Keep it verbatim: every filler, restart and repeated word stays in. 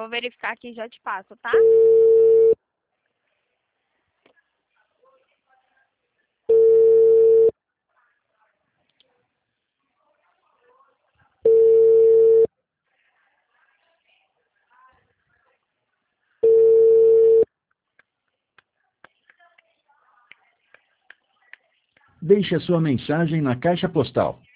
verificar aqui e já te passo, tá? Deixe a sua mensagem na caixa postal